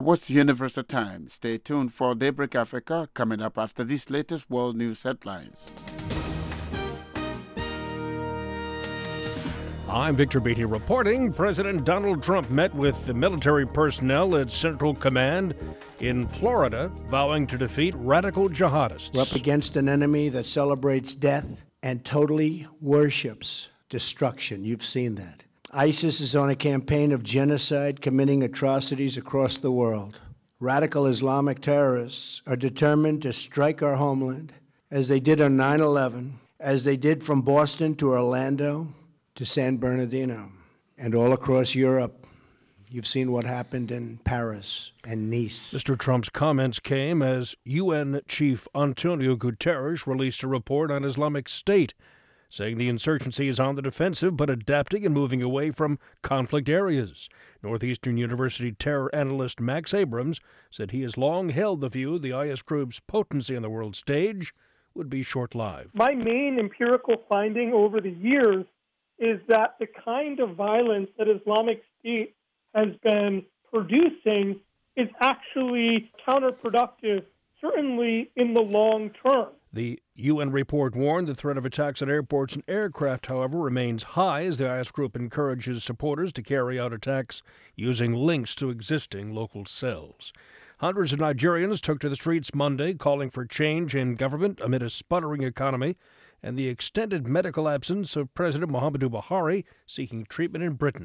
What's Universal Time? Stay tuned for Daybreak Africa coming up after these latest world news headlines. I'm Victor Beatty reporting. President Donald Trump met with the military personnel at Central Command in Florida, vowing to defeat radical jihadists. We're up against an enemy that celebrates death and totally worships destruction. You've seen that. ISIS is on a campaign of genocide, committing atrocities across the world. Radical Islamic terrorists are determined to strike our homeland, as they did on 9/11, as they did from Boston to Orlando to San Bernardino, and all across Europe. You've seen what happened in Paris and Nice. Mr. Trump's comments came as UN Chief Antonio Guterres released a report on Islamic State, saying the insurgency is on the defensive but adapting and moving away from conflict areas. Northeastern University terror analyst Max Abrams said he has long held the view the IS group's potency on the world stage would be short-lived. My main empirical finding over the years is that the kind of violence that Islamic State has been producing is actually counterproductive, certainly in the long term. The UN report warned the threat of attacks on airports and aircraft, however, remains high as the IS group encourages supporters to carry out attacks using links to existing local cells. Hundreds of Nigerians took to the streets Monday, calling for change in government amid a sputtering economy and the extended medical absence of President Muhammadu Buhari seeking treatment in Britain.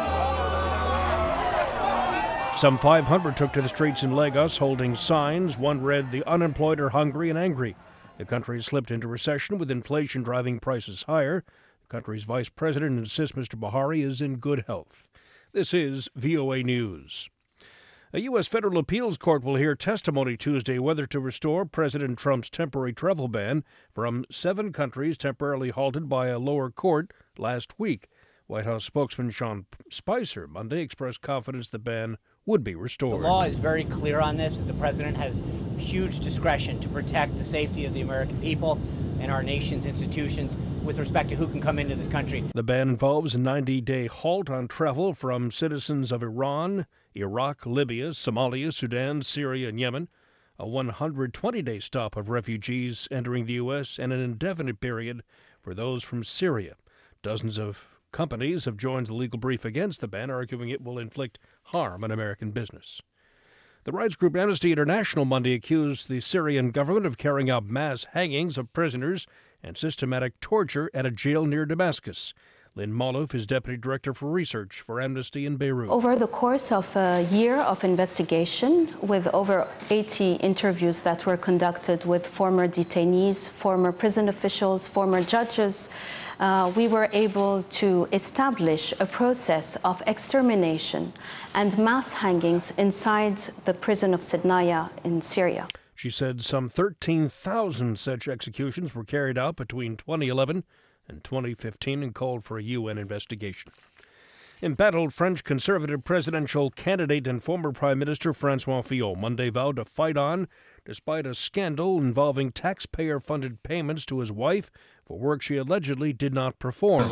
Some 500 took to the streets in Lagos holding signs. One read, "The unemployed are hungry and angry." The country has slipped into recession with inflation driving prices higher. The country's vice president insists Mr. Buhari is in good health. This is VOA News. A U.S. federal appeals court will hear testimony Tuesday whether to restore President Trump's temporary travel ban from 7 countries temporarily halted by a lower court last week. White House spokesman Sean Spicer Monday expressed confidence the ban would be restored. The law is very clear on this, that the president has huge discretion to protect the safety of the American people and our nation's institutions with respect to who can come into this country. The ban involves a 90-day halt on travel from citizens of Iran, Iraq, Libya, Somalia, Sudan, Syria, and Yemen, a 120-day stop of refugees entering the U.S., and an indefinite period for those from Syria. Dozens of companies have joined the legal brief against the ban, arguing it will inflict harm on American business. The rights group Amnesty International Monday accused the Syrian government of carrying out mass hangings of prisoners and systematic torture at a jail near Damascus. Lynn Malouf is Deputy Director for Research for Amnesty in Beirut. Over the course of a year of investigation, with over 80 interviews that were conducted with former detainees, former prison officials, former judges, we were able to establish a process of extermination and mass hangings inside the prison of Sednaya in Syria. She said some 13,000 such executions were carried out between 2011 and 2015 and called for a UN investigation. Embattled French conservative presidential candidate and former Prime Minister François Fillon Monday vowed to fight on despite a scandal involving taxpayer-funded payments to his wife for work she allegedly did not perform.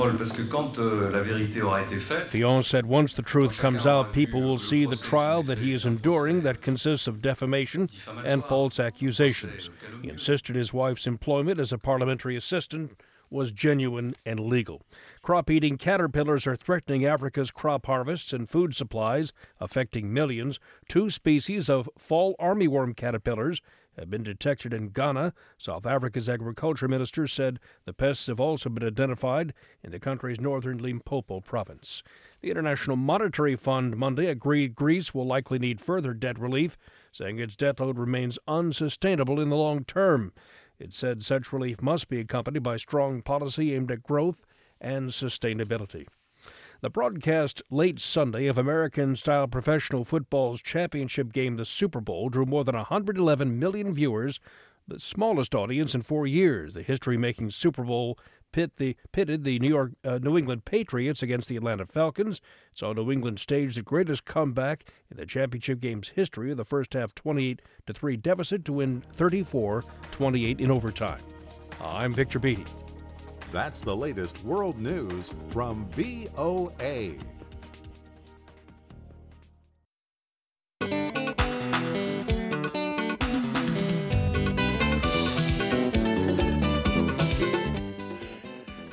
Fillon said once the truth comes out, people will see the trial that he is enduring that consists of defamation and false accusations. He insisted his wife's employment as a parliamentary assistant was genuine and legal. Crop-eating caterpillars are threatening Africa's crop harvests and food supplies, affecting millions. 2 species of fall armyworm caterpillars have been detected in Ghana. South Africa's agriculture minister said the pests have also been identified in the country's northern Limpopo province. The International Monetary Fund Monday agreed Greece will likely need further debt relief, saying its debt load remains unsustainable in the long term. It said such relief must be accompanied by strong policy aimed at growth and sustainability. The broadcast late Sunday of American-style professional football's championship game, the Super Bowl, drew more than 111 million viewers, the smallest audience in 4 years. The history-making Super Bowl pitted the New England Patriots against the Atlanta Falcons. It saw New England stage the greatest comeback in the championship game's history, the first half 28-3 deficit to win 34-28 in overtime. I'm Victor Beatty. That's the latest world news from VOA.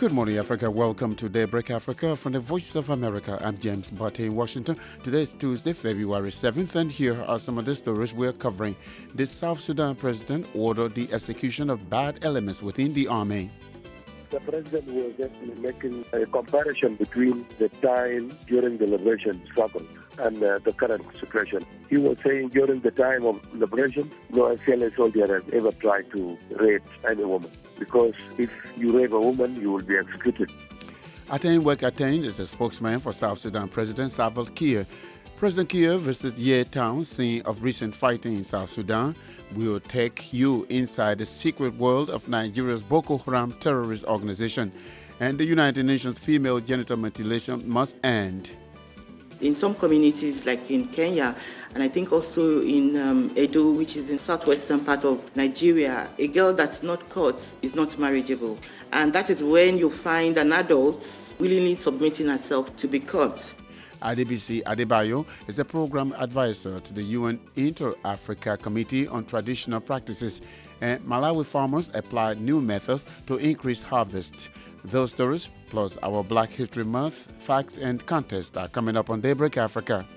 Good morning, Africa. Welcome to Daybreak Africa from the Voice of America. I'm James Butte in Washington. Today is Tuesday, February 7th, and here are some of the stories we're covering. The South Sudan president ordered the execution of bad elements within the army. The president was actually making a comparison between the time during the liberation struggle and the current situation. He was saying during the time of liberation, no SLA soldier has ever tried to rape any woman, because if you rape a woman, you will be executed. Atain Wek Atain is a spokesman for South Sudan President Salva Kiir. President Kiir visited Ye town, scene of recent fighting in South Sudan. We will take you inside the secret world of Nigeria's Boko Haram terrorist organization. And the United Nations female genital mutilation must end. In some communities, like in Kenya, and I think also in Edo, which is in southwestern part of Nigeria, a girl that's not caught is not marriageable. And that is when you find an adult willingly submitting herself to be caught. Adebisi Adebayo is a program advisor to the UN Inter-Africa Committee on Traditional Practices, and Malawi farmers applied new methods to increase harvests. Those stories, plus our Black History Month, facts and contests are coming up on Daybreak Africa.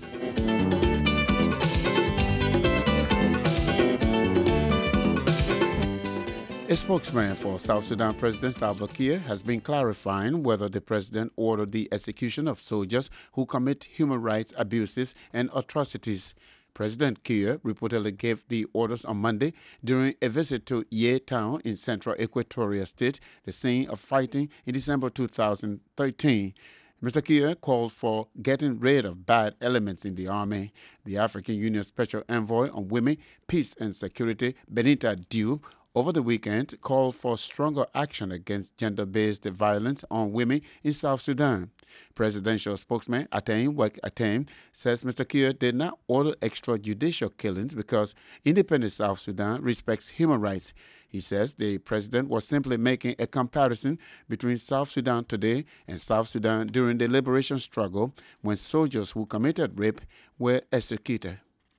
A spokesman for South Sudan President Salva Kiir has been clarifying whether the president ordered the execution of soldiers who commit human rights abuses and atrocities. President Kiir reportedly gave the orders on Monday during a visit to Ye town in central Equatoria State, the scene of fighting in December 2013. Mr. Kiir called for getting rid of bad elements in the army. The African Union Special Envoy on Women, Peace and Security, Benita Diop, over the weekend called for stronger action against gender-based violence on women in South Sudan. Presidential spokesman Atain Wek Atain says Mr. Kiir did not order extrajudicial killings because independent South Sudan respects human rights. He says the president was simply making a comparison between South Sudan today and South Sudan during the liberation struggle, when soldiers who committed rape were executed.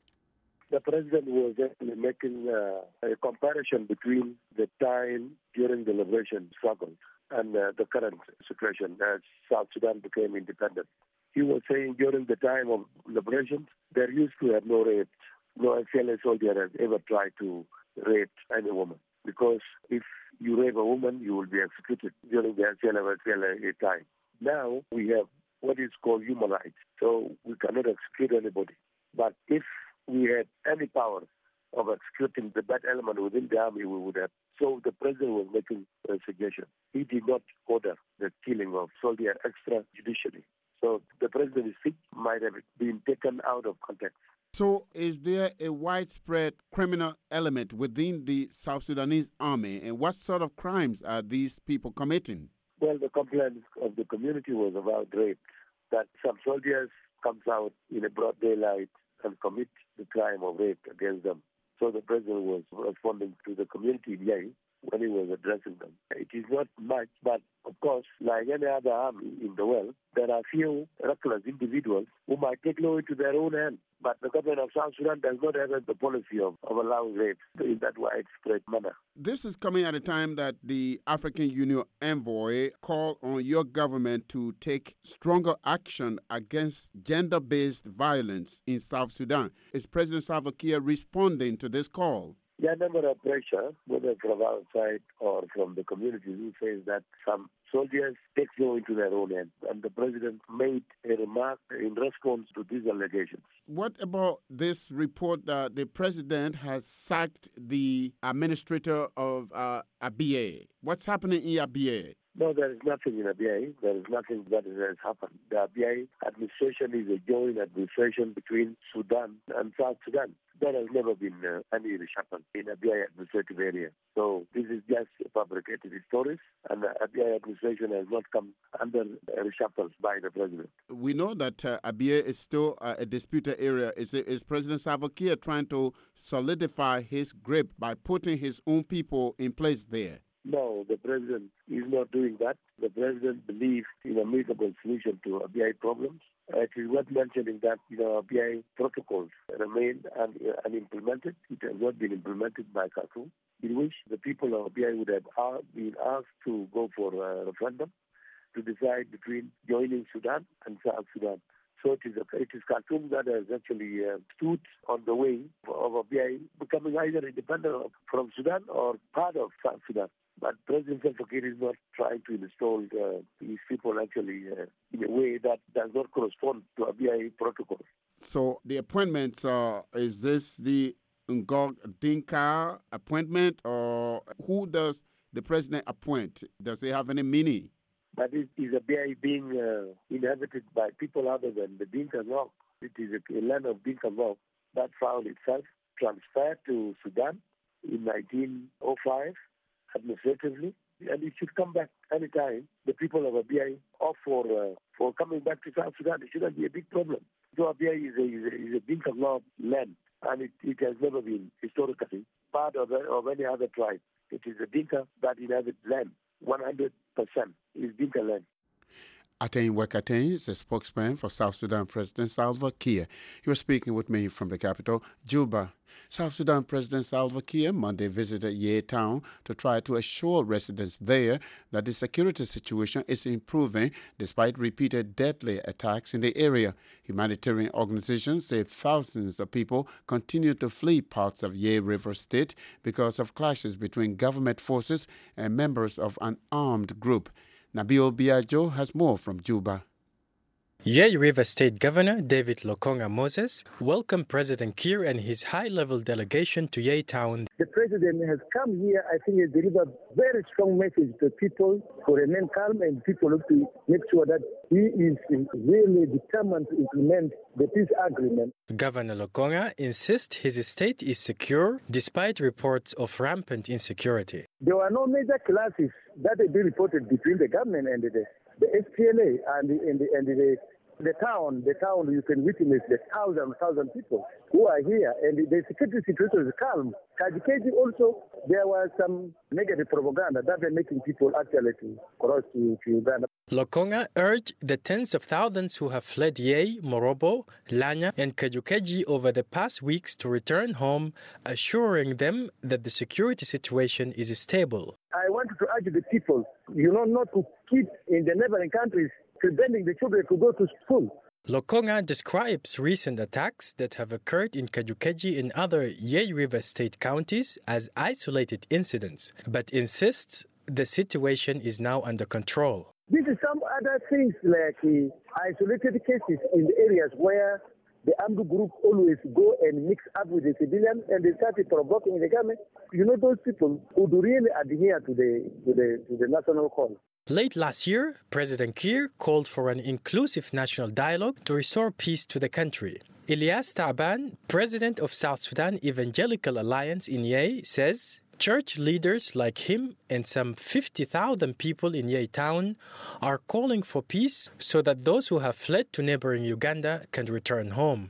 The president was actually making a comparison between the time during the liberation struggle and the current situation as South Sudan became independent. He was saying during the time of liberation, there used to have no rape. No SLA soldier has ever tried to rape any woman, because if you rape a woman, you will be executed during the SLA time. Now we have what is called human rights, so we cannot execute anybody. But if we had any power of executing the bad element within the army, we would have. So the president was making a suggestion. He did not order the killing of soldiers extrajudicially. So the president's speech might have been taken out of context. So is there a widespread criminal element within the South Sudanese army, and what sort of crimes are these people committing? Well, the complaint of the community was about rape, that some soldiers comes out in a broad daylight and commit the crime of rape against them. So the president was responding to the community in Yei when he was addressing them. It is not much, but of course, like any other army in the world, there are few reckless individuals who might take law into their own hands. But the government of South Sudan does not have the policy of allowing rape in that widespread manner. This is coming at a time that the African Union envoy called on your government to take stronger action against gender-based violence in South Sudan. Is President Salva Kiir responding to this call? There are a number of pressure, whether from outside or from the community, who says that some soldiers take law into their own hands. And the president made a remark in response to these allegations. What about this report that the president has sacked the administrator of Abyei? What's happening in Abyei? No, there is nothing in Abyei. There is nothing that has happened. The Abyei administration is a joint administration between Sudan and South Sudan. There has never been any reshuffle in Abyei administrative area. So this is just fabricated stories, and the Abyei administration has not come under reshuffle by the president. We know that Abyei is still a disputed area. Is President Salva Kiir trying to solidify his grip by putting his own people in place there? No, the president is not doing that. The president believes in a amicable solution to Abyei problems, It is worth mentioning that BI protocols remain unimplemented. It has not been implemented by Khartoum, in which the people of BI would have been asked to go for a referendum to decide between joining Sudan and South Sudan. So it is Khartoum that has actually stood on the way of BI becoming either independent from Sudan or part of South Sudan. But President Salva Kiir is not trying to install these people actually in a way that does not correspond to a BI protocol. So the appointment, is this the Ngog Dinka appointment, or who does the president appoint? Does it have any meaning? But it is a BI being inhabited by people other than the Dinka Ngog. It is a land of Dinka Ngog that found itself transferred to Sudan in 1905 administratively, and it should come back anytime the people of Abiy opt for coming back to South Sudan. It shouldn't be a big problem. So Abiy is a Dinka Ngog land, and it has never been historically part of any other tribe. It is a Dinka that inhabits land. 100% is Dinka land. Atain Wekatain is a spokesman for South Sudan President Salva Kiir. He was speaking with me from the capital, Juba. South Sudan President Salva Kiir Monday visited Yei town to try to assure residents there that the security situation is improving despite repeated deadly attacks in the area. Humanitarian organizations say thousands of people continue to flee parts of Yei River State because of clashes between government forces and members of an armed group. Nabil Biagio has more from Juba. Yei River State Governor David Lokonga Moses welcomed President Kiir and his high-level delegation to Yei town. The president has come here, I think, has delivered a very strong message to people to remain calm, and people have to make sure that he is really determined to implement the peace agreement. Governor Lokonga insists his state is secure despite reports of rampant insecurity. There were no major clashes that have been reported between the government and the SPLA and the town. The town, you can witness the thousand people who are here, and the security situation is calm. Kajukeji also, there was some negative propaganda that they're making people actually to cross to Uganda. Lokonga urged the tens of thousands who have fled Yei, Morobo, Lanya, and Kajukeji over the past weeks to return home, assuring them that the security situation is stable. I wanted to urge the people, not to keep in the neighboring countries preventing the children to go to school. Lokonga describes recent attacks that have occurred in Kajukeji and other Yei River State counties as isolated incidents, but insists the situation is now under control. This is some other things like isolated cases in the areas where the armed group always go and mix up with the civilians, and they started provoking the government. Those people who do really adhere to the national call. Late last year, President Kiir called for an inclusive national dialogue to restore peace to the country. Ilyas Taban, president of South Sudan Evangelical Alliance in Yei, says church leaders like him and some 50,000 people in Yei town are calling for peace so that those who have fled to neighboring Uganda can return home.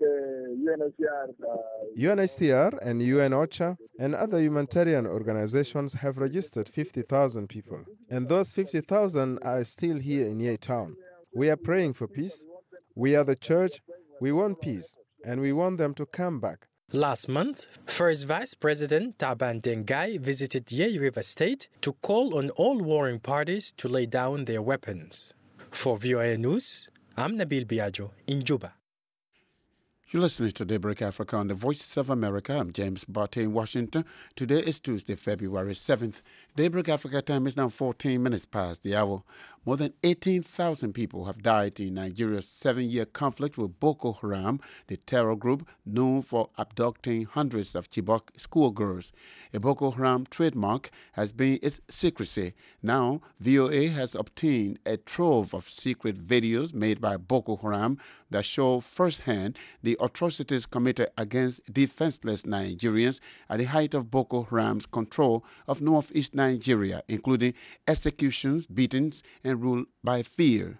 UNHCR and UN OCHA and other humanitarian organizations have registered 50,000 people, and those 50,000 are still here in Yei town. We are praying for peace. We are the church. We want peace, and we want them to come back. Last month, First Vice President Taban Dengai visited Yei River State to call on all warring parties to lay down their weapons. For VOA News, I'm Nabil Biagio in Juba. You're listening to Daybreak Africa on the Voices of America. I'm James Barty in Washington. Today is Tuesday, February 7th. Daybreak Africa time is now 14 minutes past the hour. More than 18,000 people have died in Nigeria's 7-year conflict with Boko Haram, the terror group known for abducting hundreds of Chibok schoolgirls. A Boko Haram trademark has been its secrecy. Now, VOA has obtained a trove of secret videos made by Boko Haram that show firsthand the atrocities committed against defenseless Nigerians at the height of Boko Haram's control of northeast Nigeria, including executions, beatings, and rule by fear.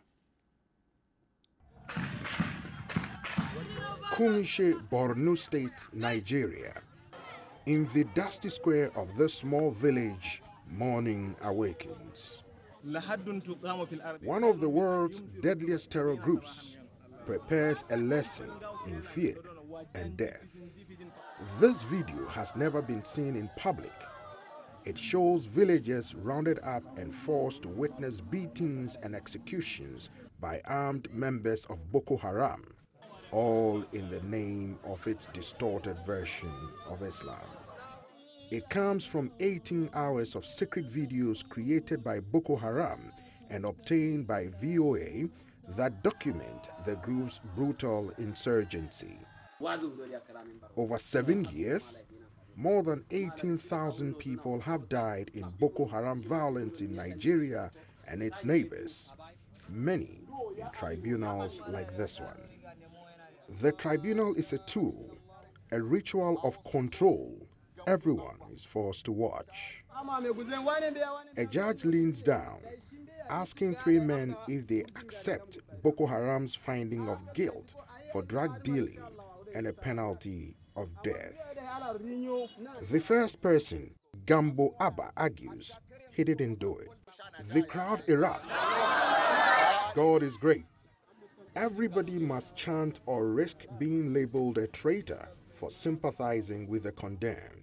Kunshe, Borno State, Nigeria. In the dusty square of this small village, morning awakens. One of the world's deadliest terror groups, prepares a lesson in fear and death. This video has never been seen in public. It shows villagers rounded up and forced to witness beatings and executions by armed members of Boko Haram, all in the name of its distorted version of Islam. It comes from 18 hours of secret videos created by Boko Haram and obtained by VOA that document the group's brutal insurgency. Over 7 years, more than 18,000 people have died in Boko Haram violence in Nigeria and its neighbors, many in tribunals like this one. The tribunal is a tool, a ritual of control everyone is forced to watch. A judge leans down, asking 3 men if they accept Boko Haram's finding of guilt for drug dealing and a penalty of death. The first person, Gambo Abba, argues he didn't do it. The crowd erupts. God is great. Everybody must chant or risk being labeled a traitor for sympathizing with the condemned.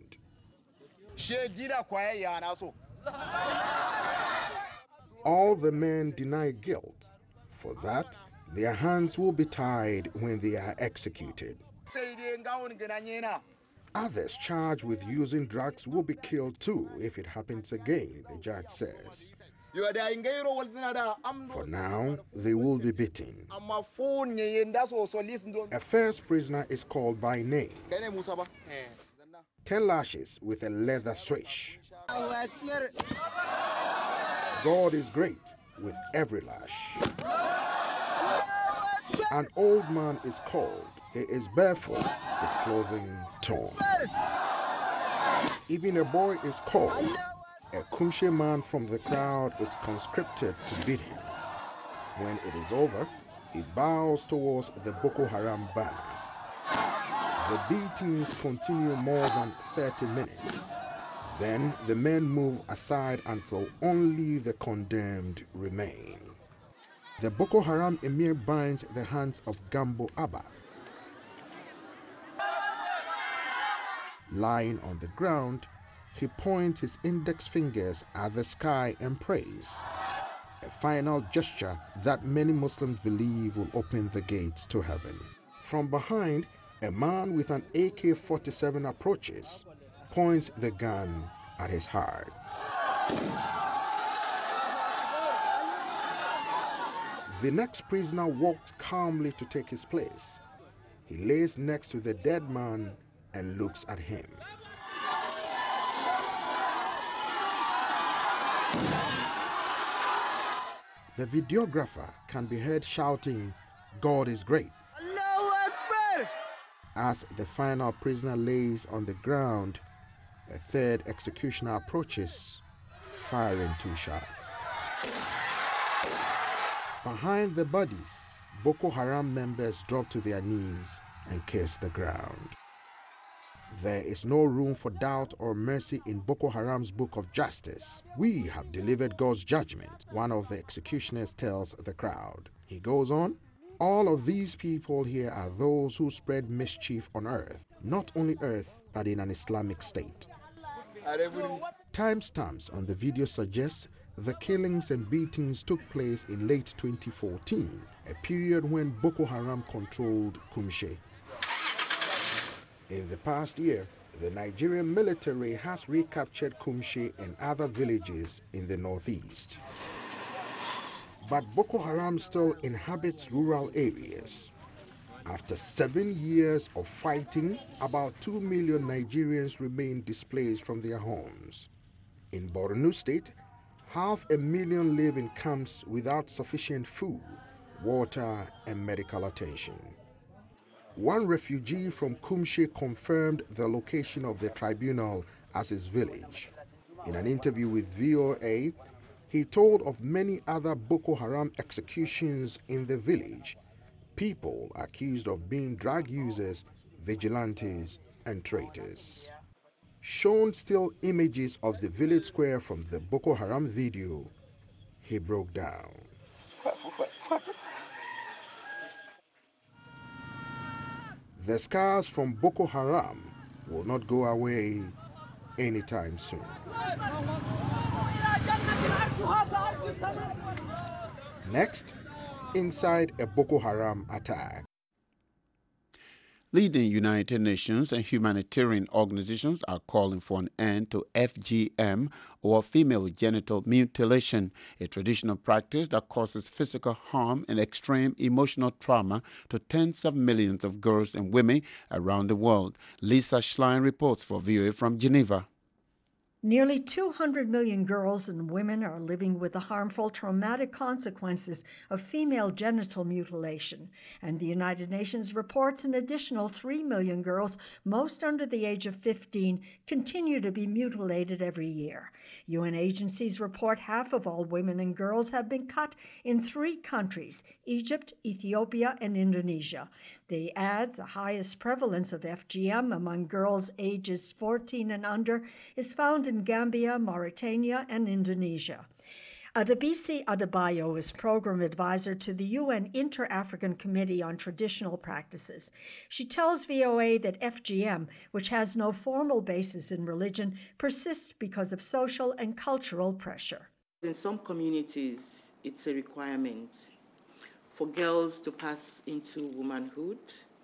All the men deny guilt. For that, their hands will be tied when they are executed. Others charged with using drugs will be killed too if it happens again, the judge says. For now, they will be beaten. A first prisoner is called by name. 10 lashes with a leather switch. God is great with every lash. An old man is called. He is barefoot, his clothing torn. Even a boy is called. A Kumshe man from the crowd is conscripted to beat him. When it is over, he bows towards the Boko Haram banner. The beatings continue more than 30 minutes. Then the men move aside until only the condemned remain. The Boko Haram emir binds the hands of Gambo Abba. Lying on the ground, he points his index fingers at the sky and prays, a final gesture that many Muslims believe will open the gates to heaven. From behind, a man with an AK-47 approaches, points the gun at his heart. The next prisoner walks calmly to take his place. He lays next to the dead man and looks at him. The videographer can be heard shouting, "God is great," as the final prisoner lays on the ground. A third executioner approaches, firing 2 shots. Behind the bodies, Boko Haram members drop to their knees and kiss the ground. There is no room for doubt or mercy in Boko Haram's book of justice. We have delivered God's judgment, one of the executioners tells the crowd. He goes on, all of these people here are those who spread mischief on earth, not only earth, but in an Islamic state. Timestamps on the video suggest the killings and beatings took place in late 2014, a period when Boko Haram controlled Kumshe. In the past year, the Nigerian military has recaptured Kumshe and other villages in the northeast. But Boko Haram still inhabits rural areas. After 7 years of fighting, about 2 million Nigerians remain displaced from their homes. In Borno State, 500,000 live in camps without sufficient food, water, and medical attention. One refugee from Kumshe confirmed the location of the tribunal as his village. In an interview with VOA, he told of many other Boko Haram executions in the village, people accused of being drug users, vigilantes, and traitors. Shown still images of the village square from the Boko Haram video, he broke down. The scars from Boko Haram will not go away anytime soon. Next, inside a Boko Haram attack. Leading United Nations and humanitarian organizations are calling for an end to FGM, or female genital mutilation, a traditional practice that causes physical harm and extreme emotional trauma to tens of millions of girls and women around the world. Lisa Schlein reports for VOA from Geneva. Nearly 200 million girls and women are living with the harmful, traumatic consequences of female genital mutilation, and the United Nations reports an additional 3 million girls, most under the age of 15, continue to be mutilated every year. UN agencies report half of all women and girls have been cut in 3 countries, Egypt, Ethiopia, and Indonesia. They add the highest prevalence of FGM among girls ages 14 and under is found in Gambia, Mauritania, and Indonesia. Adebisi Adebayo is program advisor to the UN Inter-African Committee on Traditional Practices. She tells VOA that FGM, which has no formal basis in religion, persists because of social and cultural pressure. In some communities, it's a requirement for girls to pass into womanhood.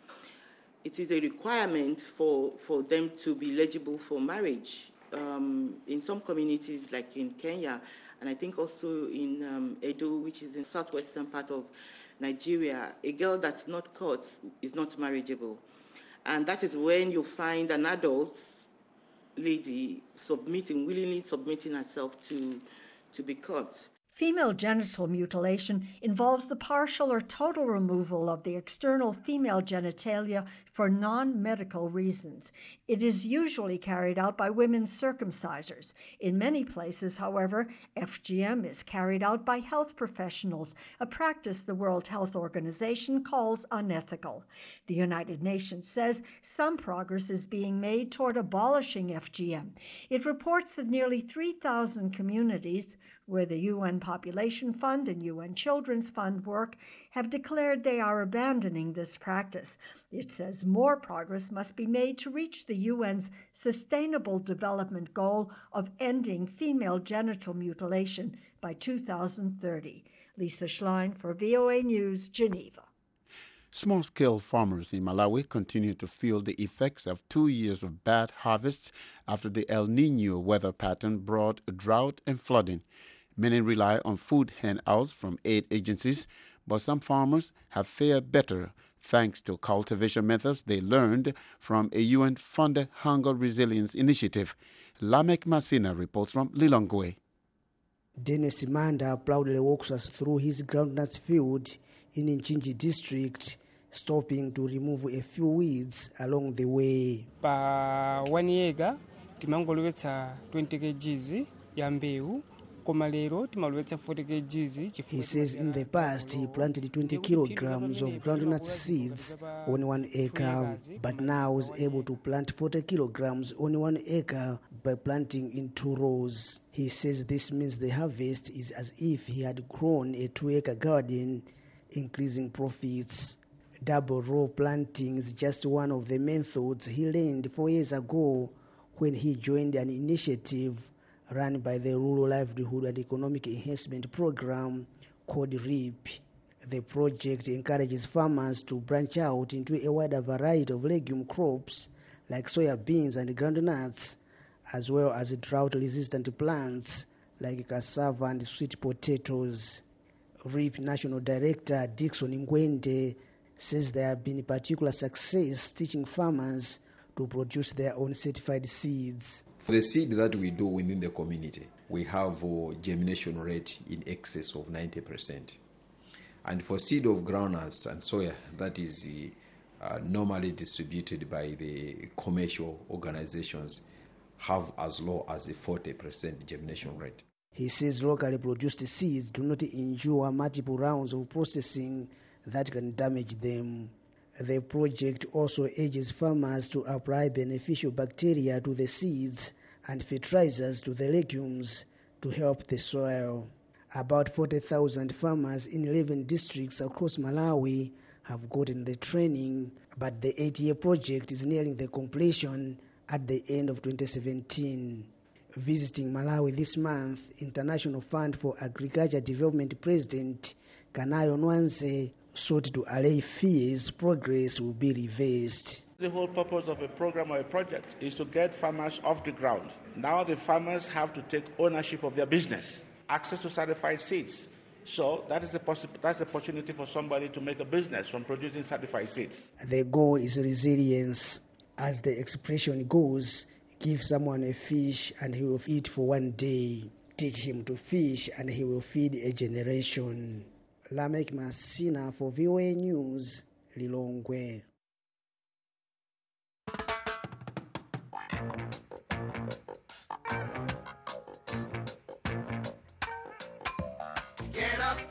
It is a requirement for them to be eligible for marriage. In some communities, like in Kenya, and I think also in Edo, which is in southwestern part of Nigeria, a girl that's not caught is not marriageable. And that is when you find an adult lady willingly submitting herself to be caught. Female genital mutilation involves the partial or total removal of the external female genitalia for non-medical reasons. It is usually carried out by women's circumcisers. In many places, however, FGM is carried out by health professionals, a practice the World Health Organization calls unethical. The United Nations says some progress is being made toward abolishing FGM. It reports that nearly 3,000 communities where the UN Population Fund and UN Children's Fund work have declared they are abandoning this practice. It says more progress must be made to reach the UN's Sustainable Development Goal of ending female genital mutilation by 2030. Lisa Schlein for VOA News, Geneva. Small-scale farmers in Malawi continue to feel the effects of 2 years of bad harvests after the El Niño weather pattern brought drought and flooding. Many rely on food handouts from aid agencies, but some farmers have fared better thanks to cultivation methods they learned from a UN-funded hunger resilience initiative. Lamek Masina reports from Lilongwe. Dennis Manda proudly walks us through his groundnuts field in Nchinji district, stopping to remove a few weeds along the way. Pa 1 year timangolowetsa 20 kg ya mbewu. He says in the past he planted 20 kilograms of groundnut seeds on 1 acre, but now is able to plant 40 kilograms on 1 acre by planting in 2 rows. He says this means the harvest is as if he had grown a 2-acre garden, increasing profits. Double row planting is just one of the methods he learned 4 years ago when he joined an initiative run by the Rural Livelihood and Economic Enhancement Program called REAP. The project encourages farmers to branch out into a wider variety of legume crops like soya beans and groundnuts, as well as drought-resistant plants like cassava and sweet potatoes. REAP National Director Dixon Ngwende says there have been particular success teaching farmers to produce their own certified seeds. For the seed that we do within the community, we have a germination rate in excess of 90%. And for seed of groundnuts and soya, that is normally distributed by the commercial organizations, have as low as a 40% germination rate. He says locally produced seeds do not endure multiple rounds of processing that can damage them. The project also urges farmers to apply beneficial bacteria to the seeds and fertilizers to the legumes to help the soil. About 40,000 farmers in 11 districts across Malawi have gotten the training, but the 8-year project is nearing the completion at the end of 2017. Visiting Malawi this month, International Fund for Agriculture Development President Kanayo Nwanze sought to allay fears progress will be reversed. The whole purpose of a program or a project is to get farmers off the ground. Now the farmers have to take ownership of their business, access to certified seeds. So that's the opportunity for somebody to make a business from producing certified seeds. The goal is resilience. As the expression goes, give someone a fish and he will eat for one day. Teach him to fish and he will feed a generation. Lamek Masina for VOA News, Lilongwe. Get up,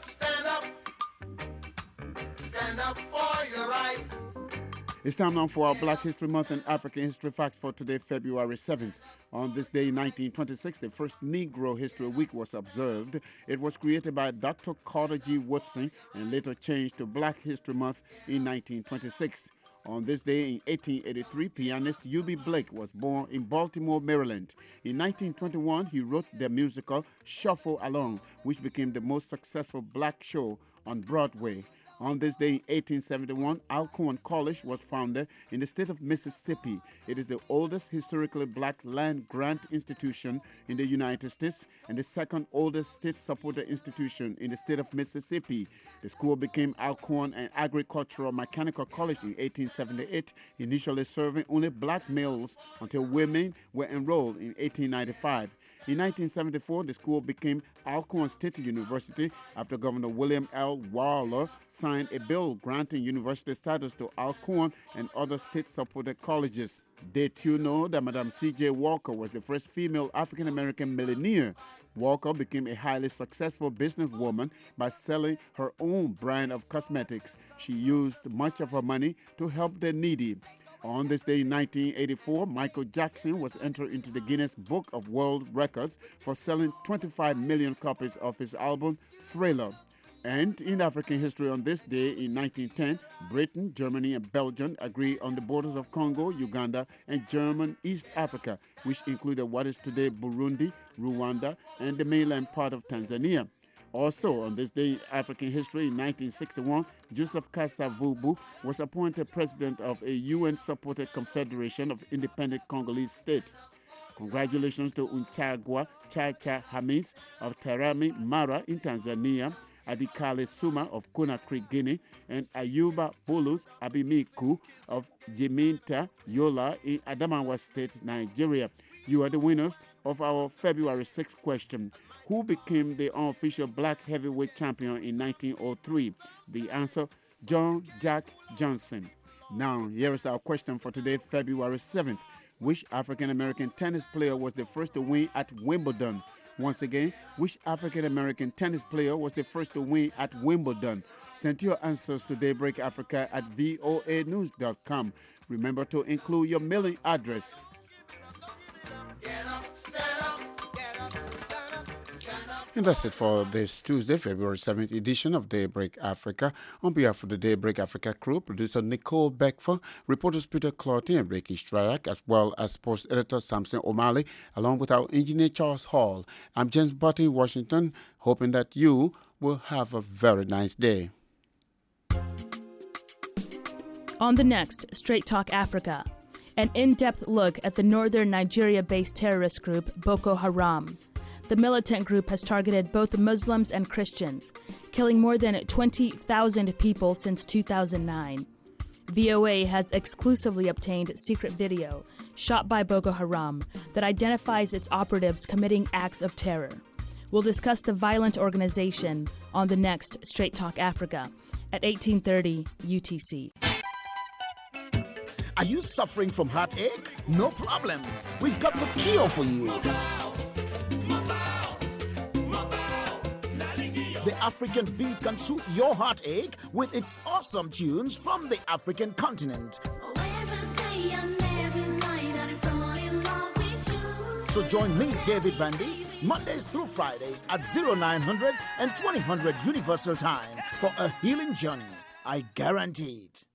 stand up for your right. It's time now for our Black History Month and African History Facts for today, February 7th. On this day in 1926, the first Negro History Week was observed. It was created by Dr. Carter G. Woodson and later changed to Black History Month in 1926. On this day in 1883, pianist U.B. Blake was born in Baltimore, Maryland. In 1921, he wrote the musical Shuffle Along, which became the most successful black show on Broadway. On this day in 1871, Alcorn College was founded in the state of Mississippi. It is the oldest historically black land-grant institution in the United States and the second oldest state-supported institution in the state of Mississippi. The school became Alcorn and Agricultural Mechanical College in 1878, initially serving only black males until women were enrolled in 1895. In 1974, the school became Alcorn State University after Governor William L. Waller signed a bill granting university status to Alcorn and other state-supported colleges. Did you know that Madam C.J. Walker was the first female African-American millionaire? Walker became a highly successful businesswoman by selling her own brand of cosmetics. She used much of her money to help the needy. On this day in 1984, Michael Jackson was entered into the Guinness Book of World Records for selling 25 million copies of his album Thriller. And in African history on this day in 1910, Britain, Germany, and Belgium agreed on the borders of Congo, Uganda, and German East Africa, which included what is today Burundi, Rwanda, and the mainland part of Tanzania. Also, on this day in African history in 1961, Joseph Kasavubu was appointed president of a UN-supported Confederation of Independent Congolese States. Congratulations to Unchagwa Chacha Hamis of Terami Mara in Tanzania, Adikale Suma of Conakry, Guinea, and Ayuba Bulus Abimiku of Jeminta Yola in Adamawa State, Nigeria. You are the winners of our February 6th question. Who became the unofficial black heavyweight champion in 1903? The answer, John Jack Johnson. Now, here is our question for today, February 7th. Which African-American tennis player was the first to win at Wimbledon? Once again, which African-American tennis player was the first to win at Wimbledon? Send your answers to Daybreak Africa at voanews.com. Remember to include your mailing address. And that's it for this Tuesday, February 7th edition of Daybreak Africa. On behalf of the Daybreak Africa crew, producer Nicole Beckford, reporters Peter Clotty and Ricky Strayak, as well as sports editor Samson O'Malley, along with our engineer Charles Hall. I'm James Butty in Washington, hoping that you will have a very nice day. On the next Straight Talk Africa, an in-depth look at the northern Nigeria-based terrorist group Boko Haram. The militant group has targeted both Muslims and Christians, killing more than 20,000 people since 2009. VOA has exclusively obtained secret video shot by Boko Haram that identifies its operatives committing acts of terror. We'll discuss the violent organization on the next Straight Talk Africa at 18:30 UTC. Are you suffering from heartache? No problem. We've got the cure for you. The African beat can soothe your heartache with its awesome tunes from the African continent. So join me, David Vandy, Mondays through Fridays at 0900 and 2000 Universal Time for a healing journey. I guarantee it.